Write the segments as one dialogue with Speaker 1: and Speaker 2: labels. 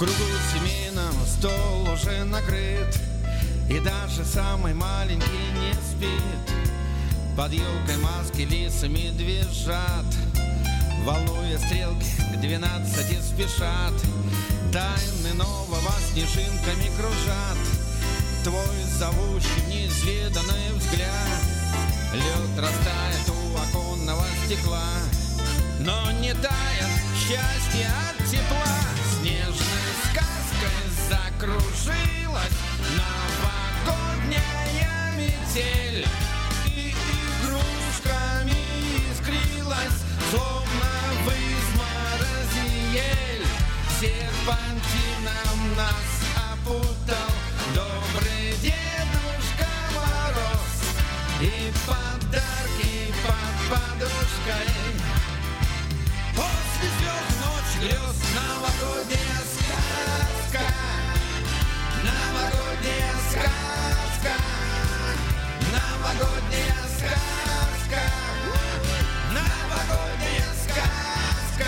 Speaker 1: кругу семейном стол уже накрыт, и даже самый маленький не спит. Под елкой маски лисы медвежат, волнуя стрелки к 12 спешат. Тайны нового снежинками кружат, твой зовущий неизведанный взгляд. Лед растает у оконного стекла, но не тает счастье от тепла. Снежной сказкой закружилась новогодняя метель, и игрушками искрилась, словно в изморози ель. Серпантином нас опутал добрый Дедушка Мороз, и подарки под подушкой. После звезд ночь грез новогодняя сказка, новогодняя сказка, новогодняя сказка, новогодняя сказка.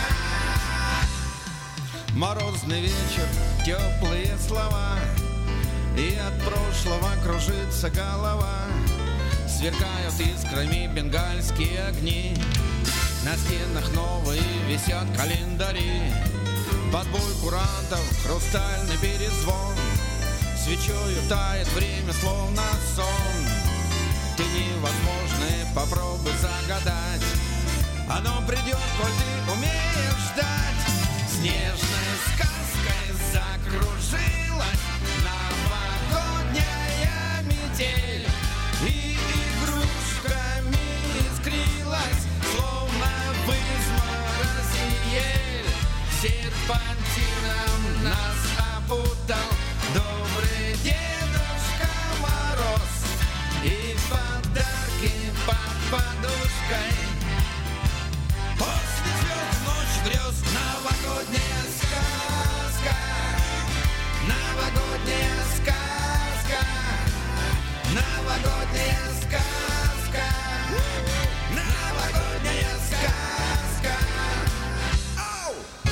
Speaker 1: Морозный вечер, теплые слова, и от прошлого кружится голова. Сверкают искрами бенгальские огни, на стенах новые висят календари. Под бой курантов хрустальный перезвон, свечою тает время, словно сон. Ты невозможное попробуй загадать, оно придет, коль ты умеешь ждать. Снежной сказкой закружилась новогодняя метель, и игрушками искрилась, словно в изморози ель. Серпантином нас опутал добрый Дедушка Мороз, и подарки под подушкой. После звезд ночь грез новогодняя сказка, новогодняя сказка, новогодняя сказка, новогодняя сказка. Оу!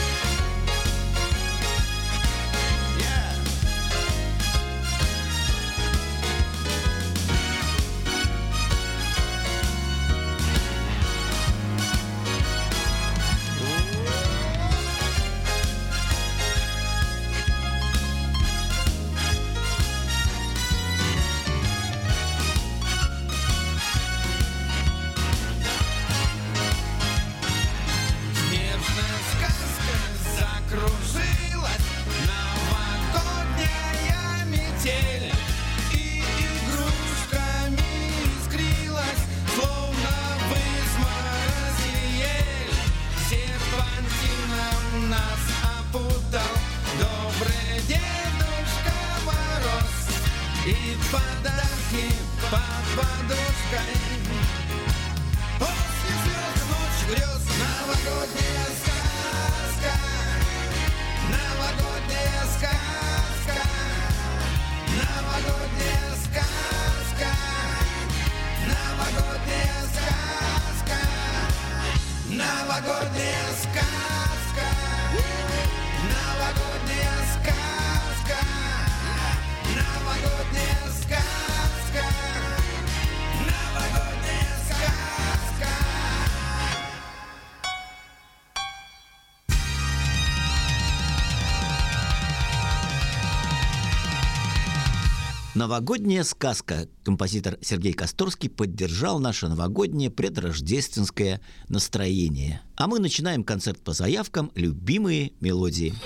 Speaker 1: Подарки под подушкой. После звезд ночь грез новогодняя сказка, новогодняя сказка, новогодняя сказка, новогодняя сказка, новогодняя сказка, новогодняя сказка, новогодняя сказка, новогодняя сказка.
Speaker 2: Новогодняя сказка. Композитор Сергей Косторский поддержал наше новогоднее предрождественское настроение. А мы начинаем концерт по заявкам «Любимые мелодии».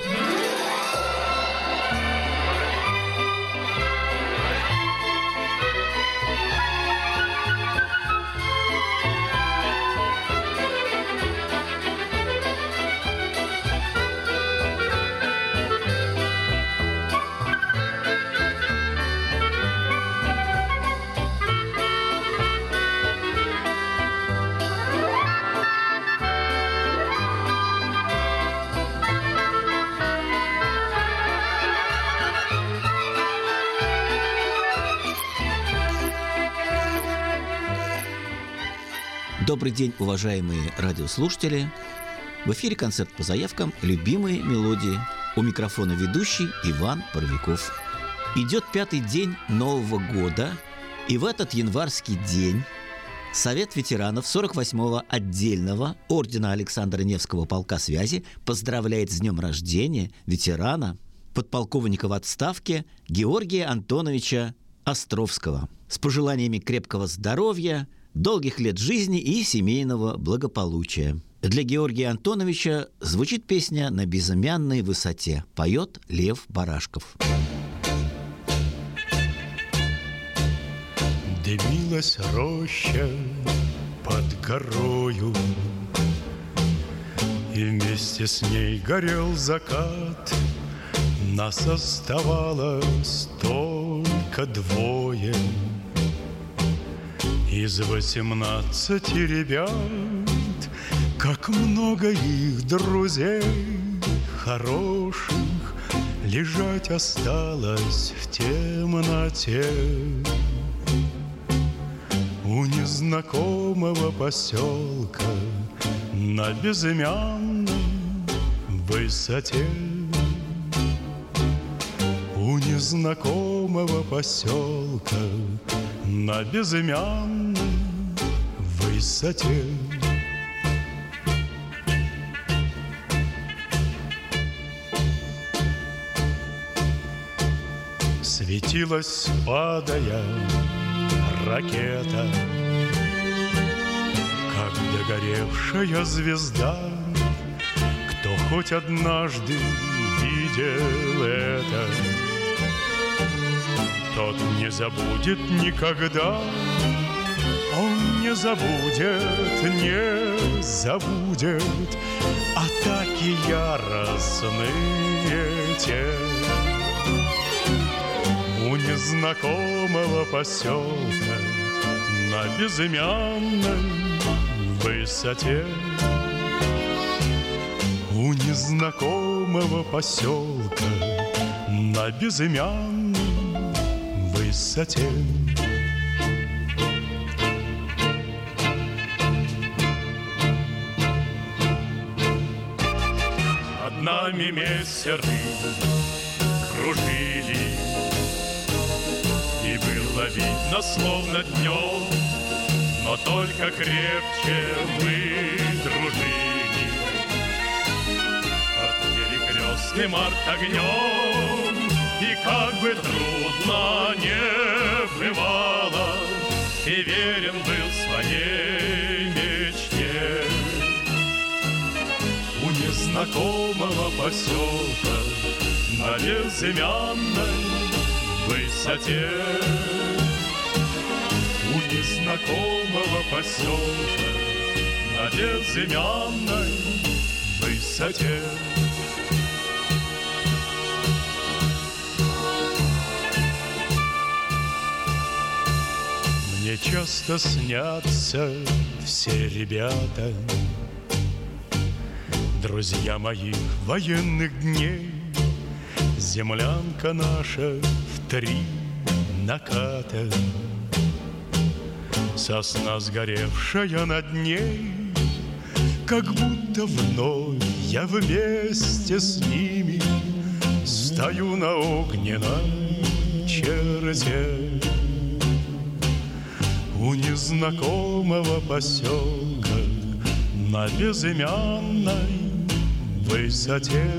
Speaker 2: Добрый день, уважаемые радиослушатели! В эфире концерт по заявкам «Любимые мелодии». У микрофона ведущий Иван Паровиков. Идет 5-й день Нового года, и в этот январский день Совет ветеранов 48-го отдельного ордена Александра Невского полка связи поздравляет с днем рождения ветерана, подполковника в отставке Георгия Антоновича Островского с пожеланиями крепкого здоровья, долгих лет жизни и семейного благополучия. Для Георгия Антоновича звучит песня «На безымянной высоте». Поет Лев Барашков.
Speaker 3: Дымилась роща под горою, и вместе с ней горел закат. Нас оставалось только двое из 18 ребят. Как много их друзей хороших лежать осталось в темноте у незнакомого поселка на безымянной высоте. У незнакомого поселка на безымянной высоте. Светилась, падая, ракета, как догоревшая звезда. Кто хоть однажды видел это, тот не забудет никогда. Он не забудет, не забудет атаки яростные те. У незнакомого поселка на безымянной высоте. У незнакомого поселка на безымянной высоте. Над нами мессеры кружили, и было видно, словно днем, но только крепче мы дружили. Под перекрестным артогнем, и как бы трудно не бывало, и верен был своей мечте. У незнакомого поселка на безымянной высоте. У незнакомого поселка на безымянной высоте. Мне часто снятся все ребята, друзья моих военных дней. Землянка наша в 3 наката, сосна сгоревшая над ней, как будто вновь я вместе с ними стою на огненной черте. У незнакомого поселка на безымянной высоте.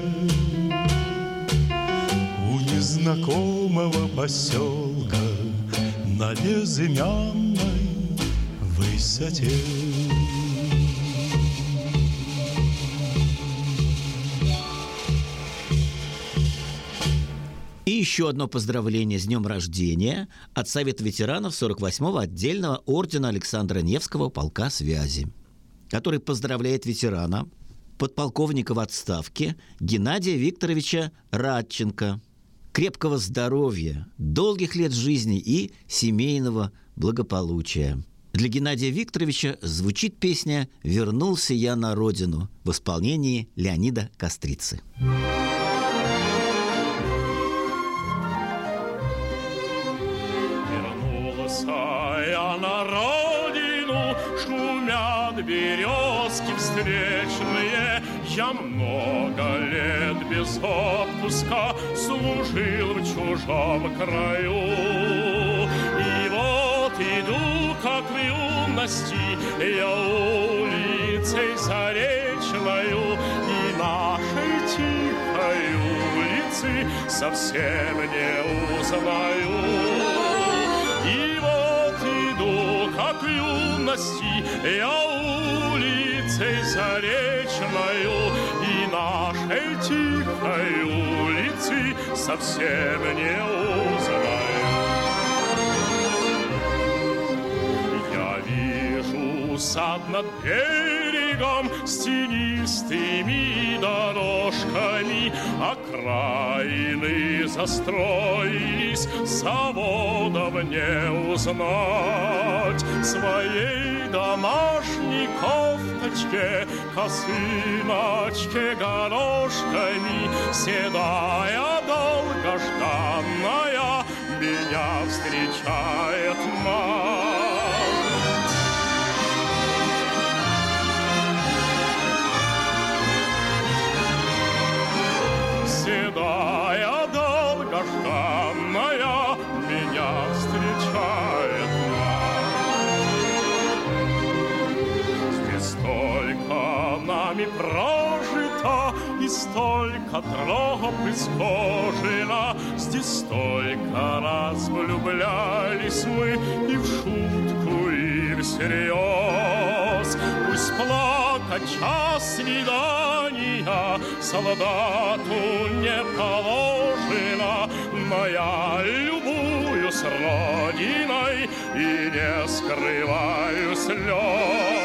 Speaker 3: У незнакомого поселка на безымянной высоте.
Speaker 2: И еще одно поздравление с днем рождения от Совета ветеранов 48-го отдельного ордена Александра Невского полка связи, который поздравляет ветерана, подполковника в отставке Геннадия Викторовича Радченко. Крепкого здоровья, долгих лет жизни и семейного благополучия. Для Геннадия Викторовича звучит песня «Вернулся я на родину» в исполнении Леонида Кострицы.
Speaker 4: Я на родину, шумят березки встречные, Я много лет без отпуска служил в чужом краю. И вот иду, как в юности, я улицей заречною, и нашей тихой улицы совсем не узнаю. И вот иду, как в юности, я улицей заречною, и нашей тихой улицы совсем не узнаю. Я вижу сад над берегом с тенистыми дорожками, окраины застроились, заводов не узнать. Своей домашней кофточке, косыночке горошками, седая долгожданная меня встречает мать. Седая долгожданная меня встречает мать. Здесь столько нами прожито, и столько троп исхожено, здесь столько раз влюблялись мы и в шутку, и всерьез. Пусть плакать час свидания солдату не положено, но я любуюсь родиной и не скрываю слез.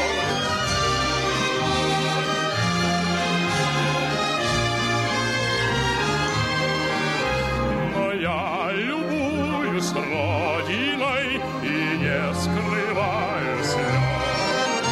Speaker 4: Я любуюсь родиной и не скрываю слез.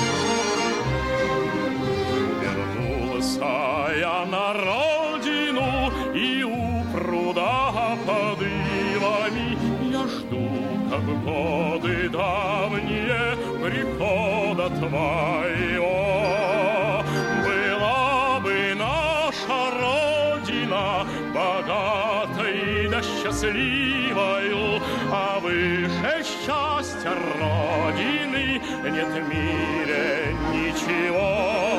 Speaker 4: Вернулся я на родину, и у пруда под ивами я жду, как в годы давние, прихода твоего. Была бы наша родина богатой да счастливою, а выше счастья родины нет в мире ничего.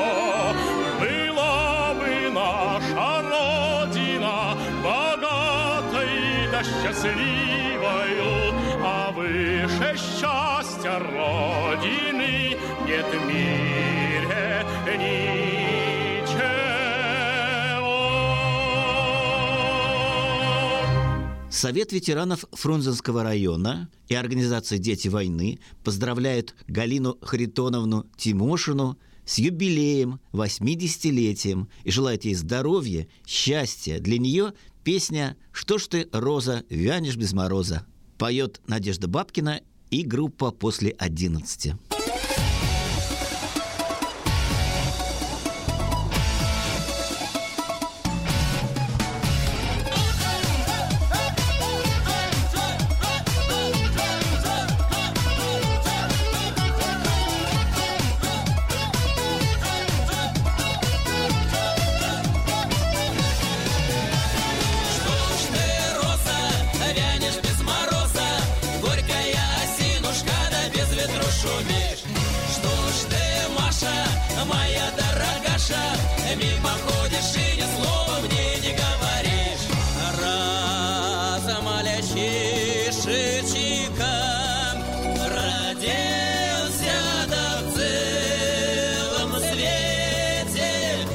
Speaker 4: Была бы наша родина богатой да счастливою, а выше счастья родины нет в мире ничего.
Speaker 2: Совет ветеранов Фрунзенского района и организация «Дети войны» поздравляют Галину Харитоновну Тимошину с юбилеем, 80-летием, и желает ей здоровья, счастья. Для нее песня «Что ж ты, роза, вянешь без мороза» поет Надежда Бабкина и группа «После 11».
Speaker 1: Мимо ходишь и ни слова мне не говоришь. Разом лечишечиком родился, да в целом свете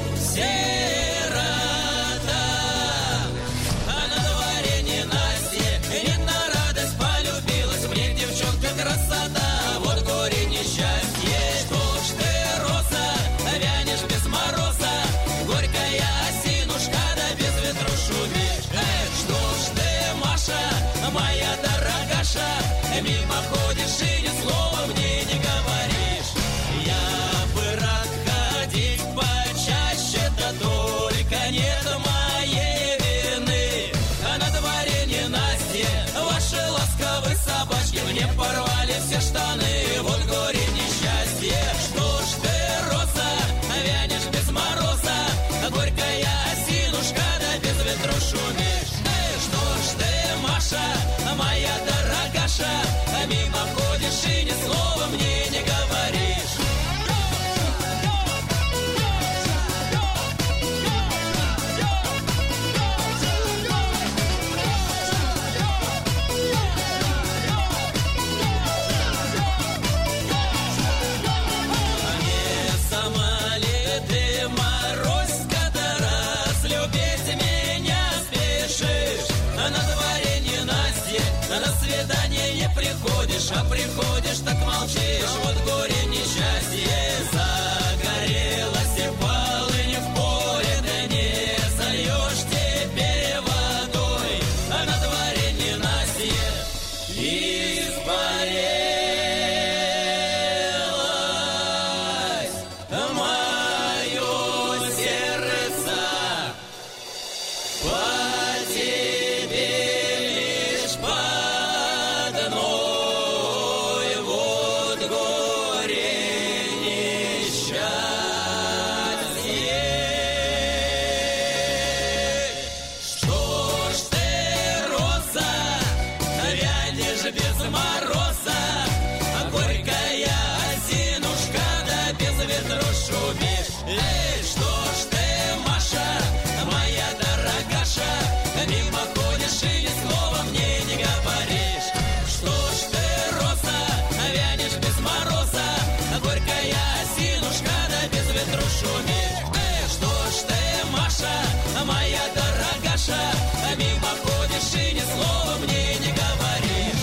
Speaker 1: сирота. А на дворе ненастье, не на радость полюбилась мне девчонка красота. Вот горе несчастье. Что ж ты, роза, вянешь без мороза, горькая осинушка, да без ветру шумишь. Что ж ты, Маша, моя дорогаша, мимо ходишь и ни слова мне не говоришь. Я бы рад ходить почаще, да только нет моей вины. А на дворе ненастье, ваши ласковые собачки мне порвали все штаны. Вот горе несчастье. Что ж ты, роза, вянешь без мороза, на свидание не приходишь, а приходишь, так молчишь. Вот горе несчастье загорелось, и полынь в поле ты не зальешь теперь водой, а на дворе ненастье испарилось мое сердце. По тебе лишь по одной, вот горе несчастье. Что ж ты, роза, вянешь без мороза, а горькая осинушка, да без ветру шумишь. Эй, что ж ты, Маша, моя дорогаша, мимо ходишь и ни слова мне не говоришь. Что ж ты, роза, вянешь без мороза, горькая осинушка, да без ветру шумишь. Эй, что ж ты, Маша, моя дорогаша, мимо ходишь и ни слова мне не говоришь.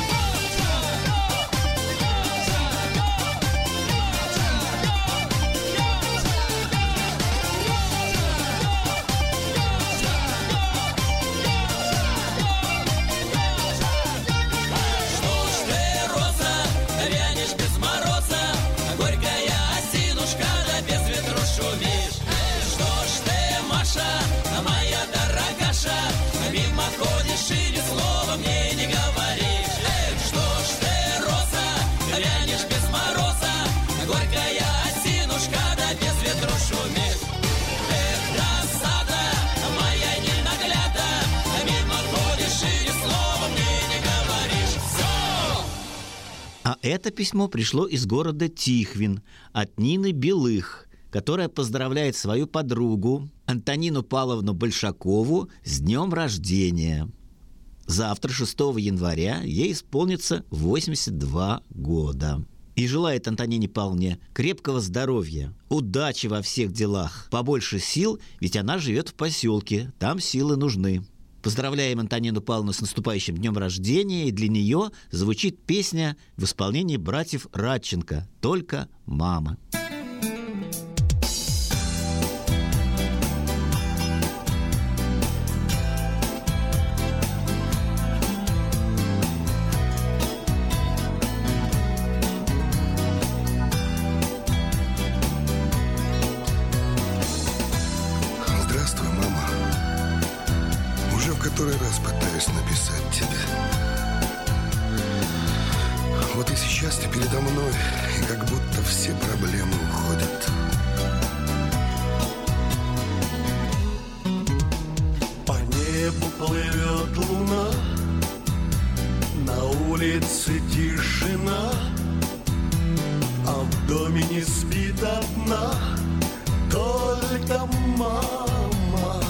Speaker 1: Что ж ты, роза, вянешь без мороза, горькая осинушка, да без ветру шумишь. Что ж ты, Маша, моя дорогаша, мимо ходишь и ни слова мне не говоришь. Что ж ты, роза, вянешь без мороза, горькая осинушка, да без ветру шумишь. Досада моя ненагляда, мимо ходишь и ни слова мне не говоришь. Все!
Speaker 2: А это письмо пришло из города Тихвин от Нины Белых, которая поздравляет свою подругу Антонину Павловну Большакову с днем рождения. Завтра, 6 января, ей исполнится 82 года. И желает Антонине Павловне крепкого здоровья, удачи во всех делах, побольше сил, ведь она живет в поселке, там силы нужны. Поздравляем Антонину Павловну с наступающим днем рождения, и для нее звучит песня в исполнении братьев Радченко «Только мама».
Speaker 5: Здравствуй, мама. Уже в который раз пытаюсь написать тебе. Вот и сейчас ты передо мной, и как будто все проблемы уходят.
Speaker 3: По небу плывет луна, на улице тишина, а в доме не спит одна только мама.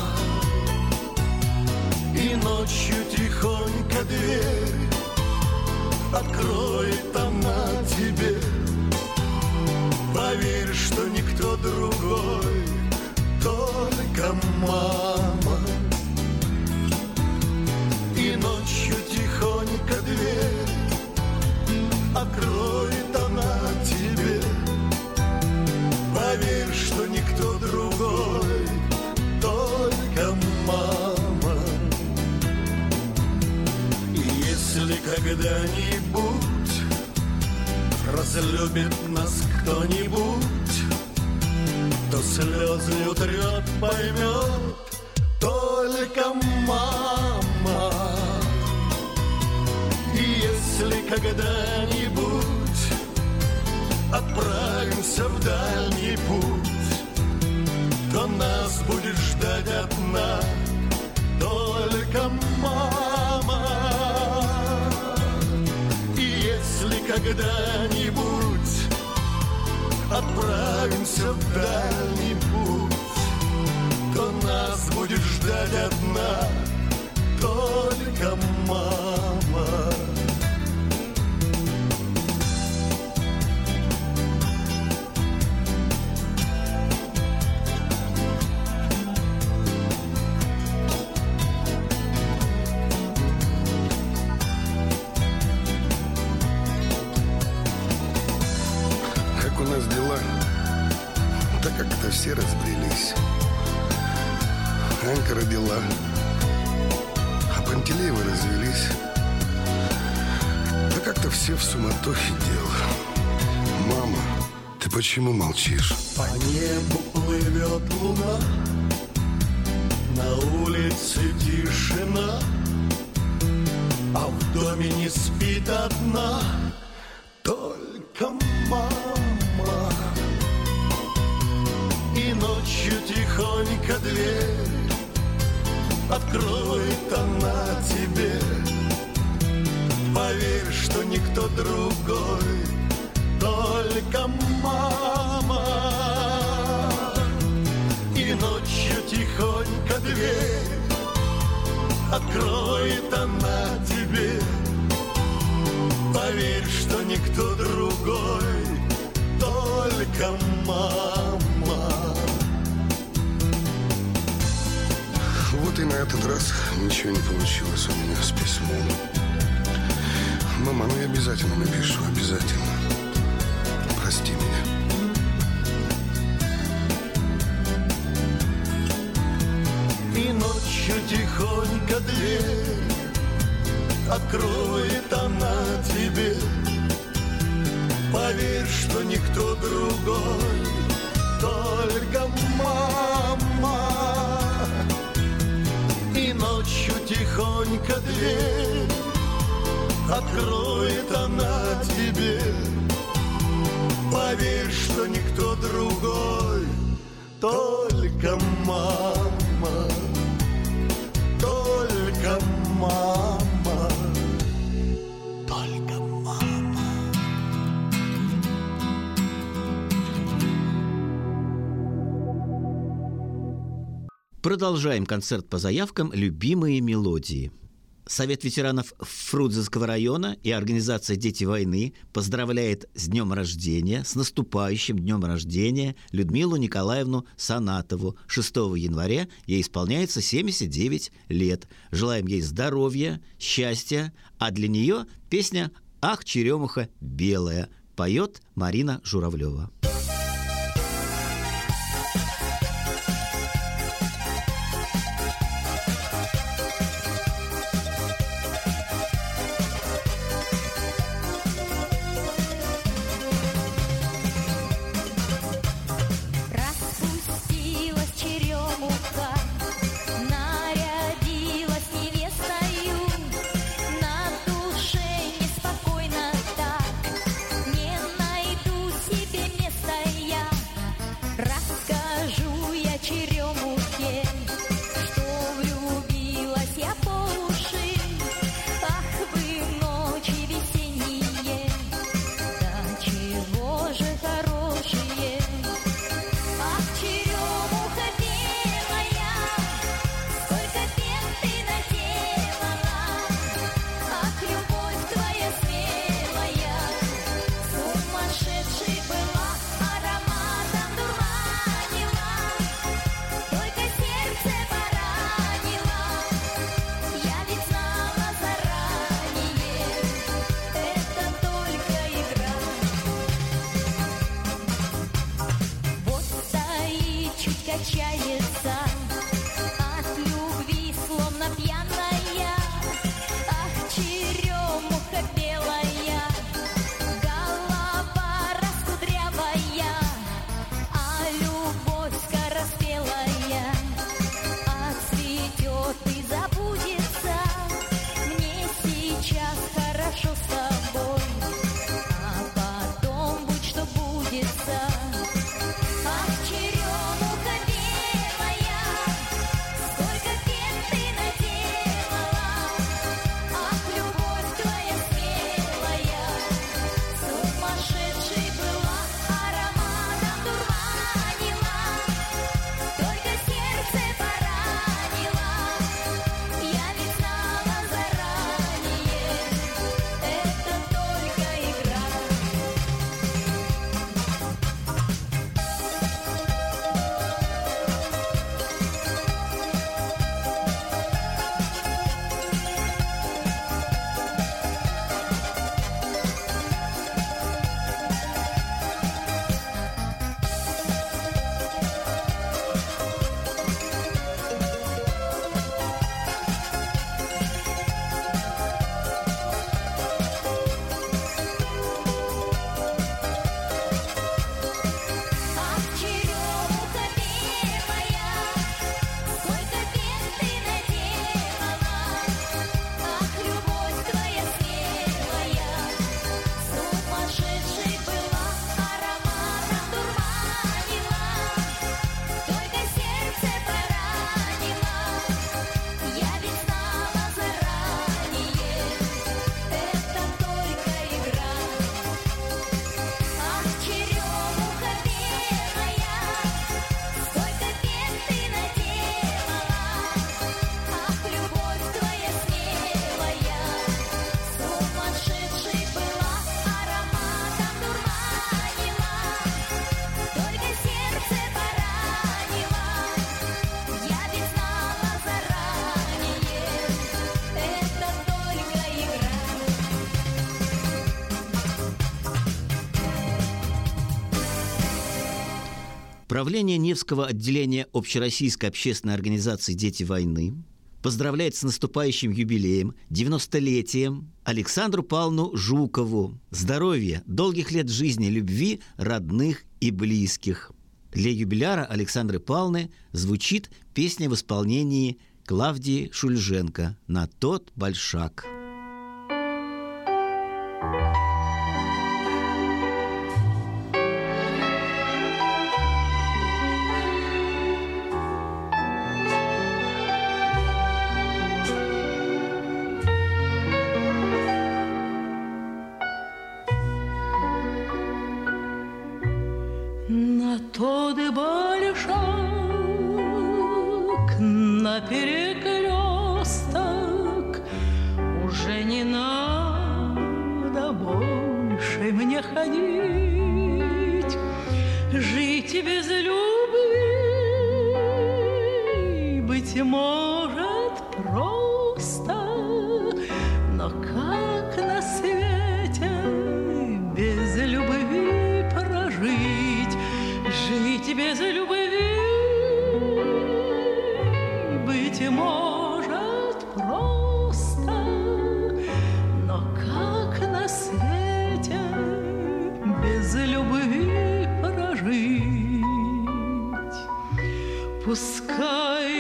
Speaker 3: И ночью тихонько дверь откроет она тебе. Поверь, что никто другой, только мама. И ночью тихонько дверь откроет она тебе. Поверь, что никто другой, только мама. И если когда-нибудь разлюбит нас кто-нибудь, то слезы утрет, поймет только мама. И если когда-нибудь отправимся в дальний путь, то нас будет ждать одна только мама. И если когда-нибудь отправимся в дальний путь, то нас будет ждать одна только мама.
Speaker 5: все в суматохе дел. Мама, ты почему молчишь?
Speaker 3: По небу плывет луна, на улице тишина, а в доме не спит одна только мама. И ночью тихонько дверь откроет она тебе. Поверь, что никто другой, только мама. И ночью тихонько дверь откроет она тебе. Поверь, что никто другой, только мама.
Speaker 5: Вот и на этот раз ничего не получилось у меня с письмом. Мама, ну я обязательно напишу, обязательно. Прости меня.
Speaker 3: И ночью тихонько дверь откроет она тебе. Поверь, что никто другой, только мама. И ночью тихонько дверь откроет она тебе. Поверь, что никто другой, только мама. Только мама. Только мама.
Speaker 2: Продолжаем концерт по заявкам «Любимые мелодии». Совет ветеранов Фрунзенского района и организация «Дети войны» поздравляет с днем рождения, с наступающим днем рождения Людмилу Николаевну Санатову. 6 января ей исполняется 79 лет. Желаем ей здоровья, счастья, а для нее песня «Ах, черемуха белая» поет Марина Журавлева.
Speaker 6: Место
Speaker 2: Правление Невского отделения Общероссийской общественной организации «Дети войны» поздравляет с наступающим юбилеем, 90-летием Александру Павловну Жукову. Здоровья, долгих лет жизни, любви, родных и близких. Для юбиляра Александры Павловны звучит песня в исполнении Клавдии Шульженко «На тот большак».
Speaker 6: На тот большак, на перекресток уже не надо больше мне ходить, жить без любви, быть может, просто, но как на свете без любви прожить? Жить без любви, быть может, просто, но как на свете без любви прожить? Пускай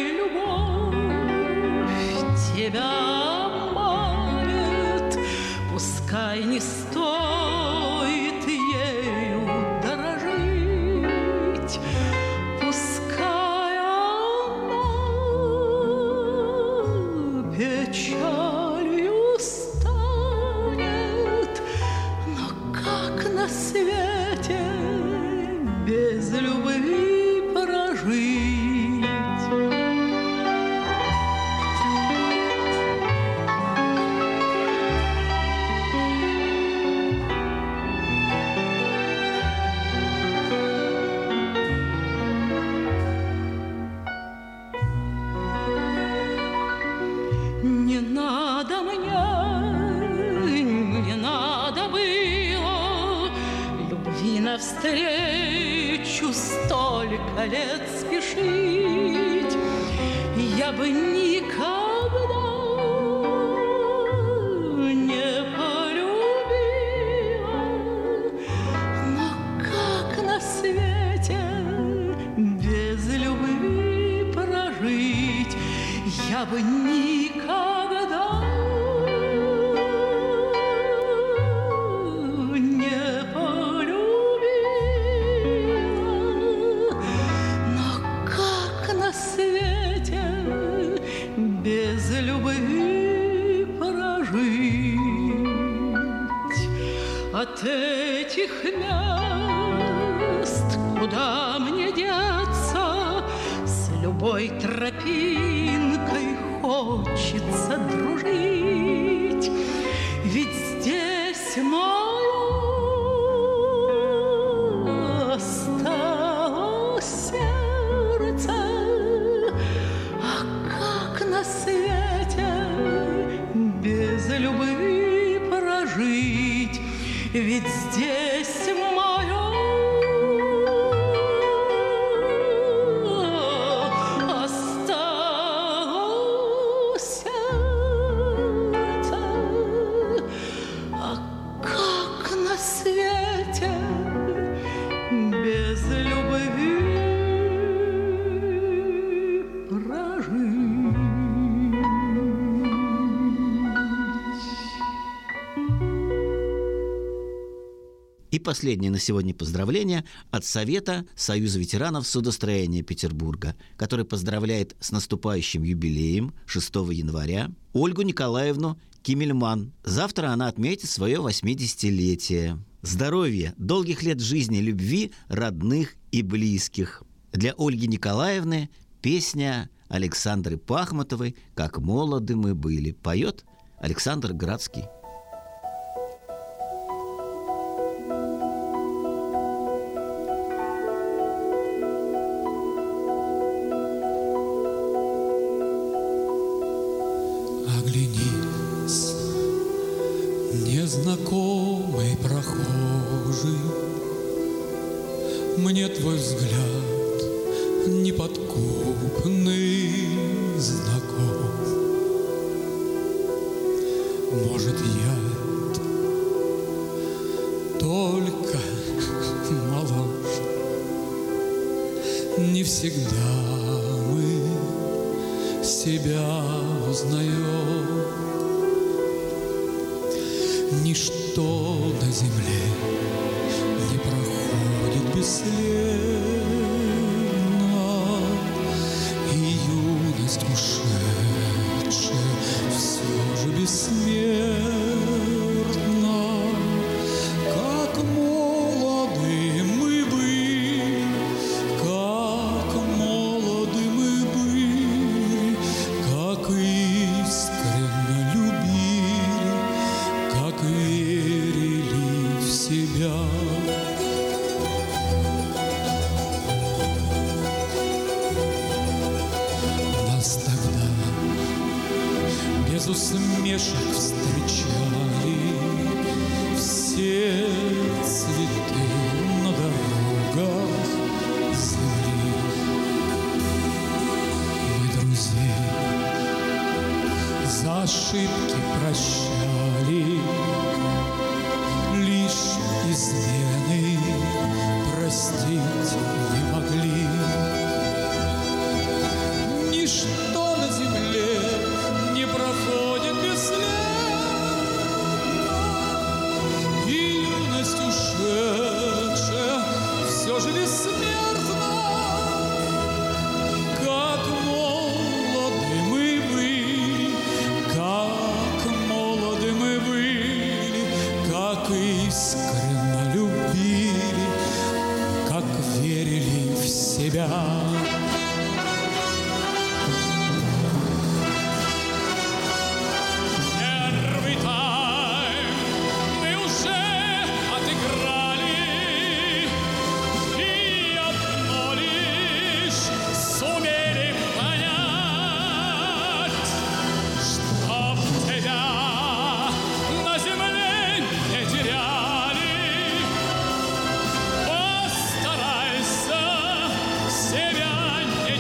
Speaker 6: любовь тебя обманет, пускай не стоит ею дорожить, пускай она печалью станет, но как на свете без любви прожить? Не надо мне, не надо было любви навстречу столько лет спешить. Я бы никогда не полюбила, но как на свете без любви прожить? Я бы никогда не полюбила, но как на свете без любви прожить? От этих мест куда мне деться? С любой тропинкой хочется дружить, ведь здесь мое осталось сердце. А как на свете без любви прожить? Ведь здесь мое
Speaker 2: И последнее на сегодня поздравление от Совета Союза ветеранов судостроения Петербурга, который поздравляет с наступающим юбилеем 6 января Ольгу Николаевну Кимельман. Завтра она отметит свое 80-летие. Здоровья, долгих лет жизни, любви, родных и близких. Для Ольги Николаевны песня Александры Пахмутовой «Как молоды мы были». Поет Александр Градский.
Speaker 7: Оглянись, незнакомый прохожий, мне твой взгляд неподкупный знаком. Может, я только моложе, не всегда мы себя узнаем. Ничто на земле не проходит бесследно, и юность ушедшая все же бессмертна. Как молоды мы были, как молоды мы были, как искренне любили, как верили в себя. Нас тогда без усмешек встречали все цветы на дорогах земли. Мы друзей за ошибки прощали, лишь измены простить не могли. Ничто на земле не проходит бесследно, и юность ушедшая все же бессмертна. Как молоды мы были, как молоды мы были, как искренне любили, как верили в себя. Первый тайм мы уже отыграли, и одно лишь сумели понять, чтоб тебя на земле не теряли. Постарайся себя не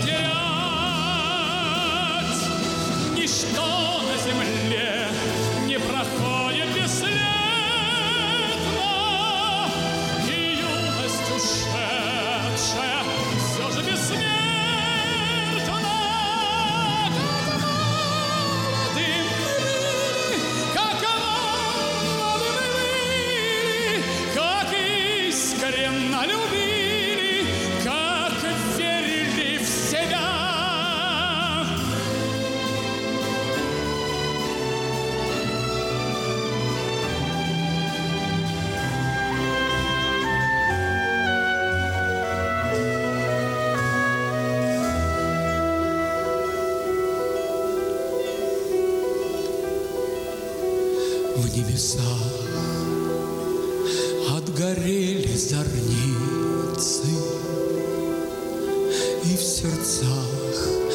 Speaker 7: терять. Ничто на земле не проходит бесследно, и юность ушедшая все же бессмертна. Как молоды мы были, как искренне любили, как верили в себя. В небесах отгорели зорницы, и в сердцах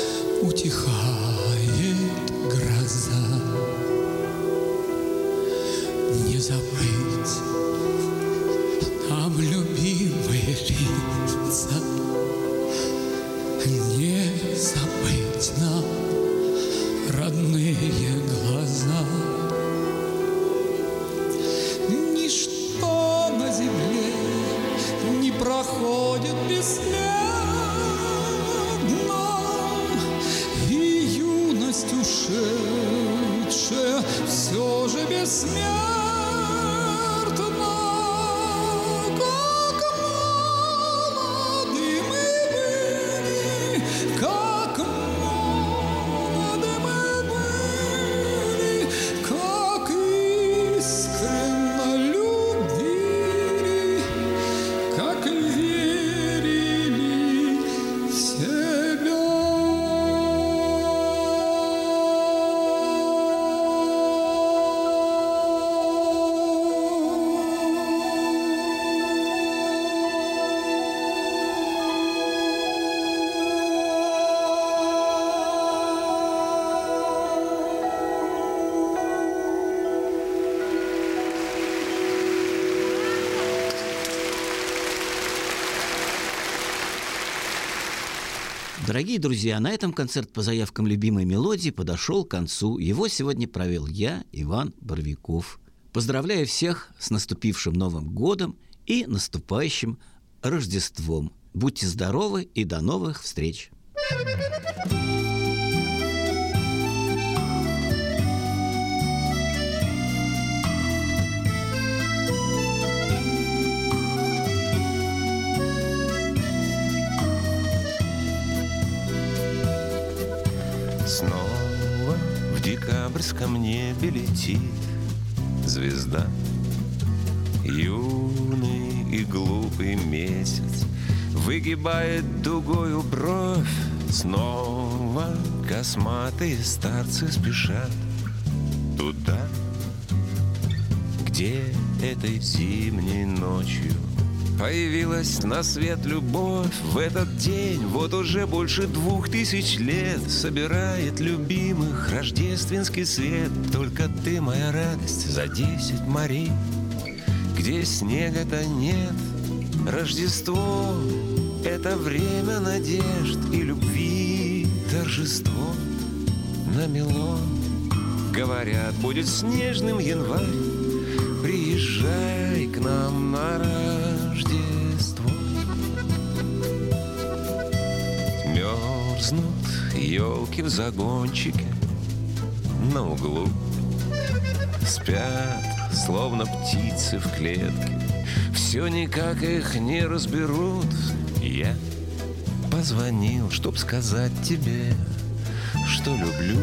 Speaker 7: утихает гроза. Не забыть нам любимые лица, не забыть нам родные глаза. Ничто на земле не проходит бесследно, и юность ушедшая все же бессмертна. Как молоды мы были, как молоды мы были, как искренне любили, как верили в себя.
Speaker 2: Дорогие друзья, на этом концерт по заявкам любимой мелодии подошел к концу. Его сегодня провел я, Иван Боровиков. Поздравляю всех с наступившим Новым годом и наступающим Рождеством. Будьте здоровы и до новых встреч!
Speaker 8: Снова в декабрьском небе летит звезда. Юный и глупый месяц выгибает дугою бровь. Снова косматые старцы спешат туда, где этой зимней ночью появилась на свет любовь. В этот день вот уже больше 2000 лет собирает любимых рождественский свет. Только ты, моя радость, за 10 морей, где снега-то нет. Рождество — это время надежд и любви, торжество намело. Говорят, будет снежным январь, приезжай к нам на Рождество. Мерзнут елки в загончике на углу, спят, словно птицы в клетке, все никак их не разберут. Я позвонил, чтоб сказать тебе, что люблю.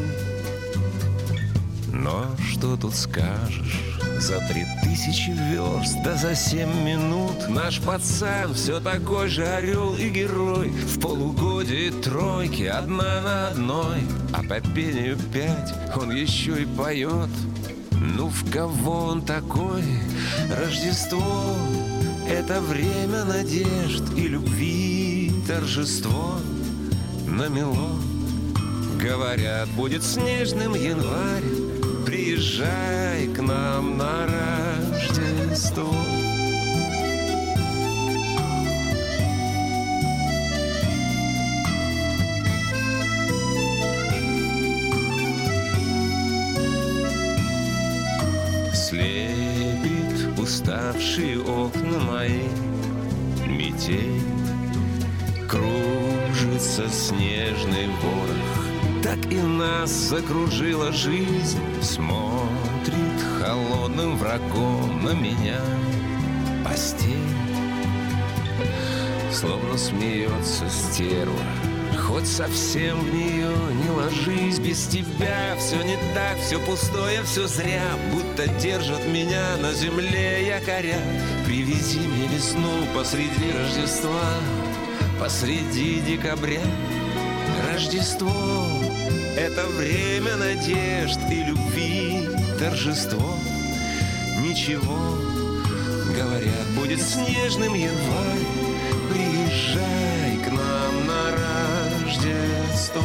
Speaker 8: Но что тут скажешь? За 3000 верст, да за 7 минут наш пацан все такой же орел и герой. В полугодие тройки, одна на одной, а по пению 5 он еще и поет. Ну в кого он такой? Рождество — это время надежд и любви, торжество намело. Говорят, будет снежным январь, приезжай к нам на Рождество. Слепит уставшие окна мои, метель, кружится снежный ворох. Так и нас закружила жизнь, смотрит холодным врагом на меня постель. Словно смеется стерва, хоть совсем в нее не ложись. Без тебя все не так, все пустое, все зря, будто держат меня на земле якоря. Привези мне весну посреди Рождества, посреди декабря. Рождество — это время надежд и любви, торжество. Ничего, говорят, будет снежным январь, приезжай к нам на Рождество.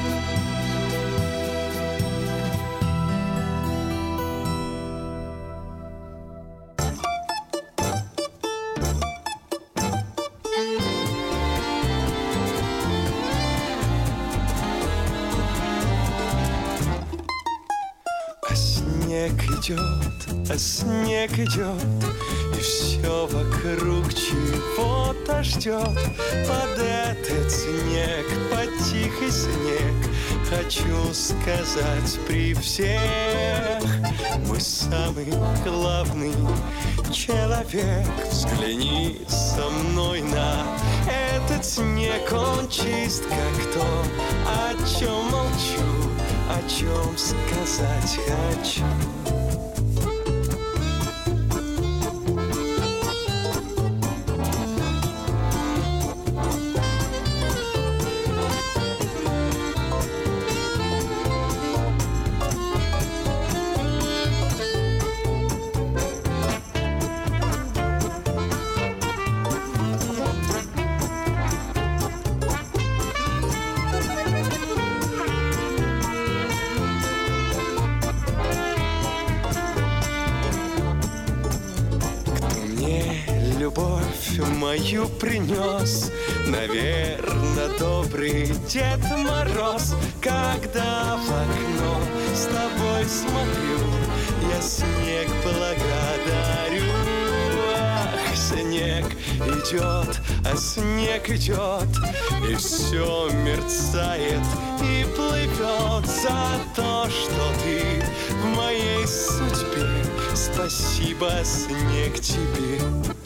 Speaker 3: А снег идет, и все вокруг чего-то ждет. Под этот снег, под тихий снег, хочу сказать при всех: мой самый главный человек, взгляни со мной на этот снег. Он чист, как то, о чем молчу, о чем сказать хочу. любовь мою принес, наверно, добрый Дед Мороз. Когда в окно с тобой смотрю, я снег благодарю. Ах, снег идет, а снег идет, и все мерцает и плывет за то, что ты в моей судьбе. Спасибо, снег, тебе.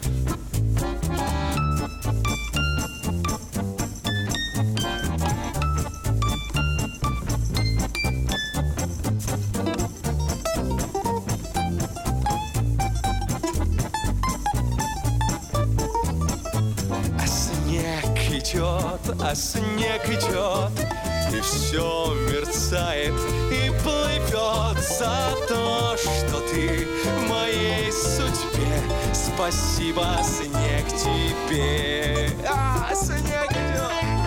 Speaker 3: А снег идет, и все мерцает и плывет за то, что ты в моей судьбе. Спасибо, снег, тебе. Снег идет.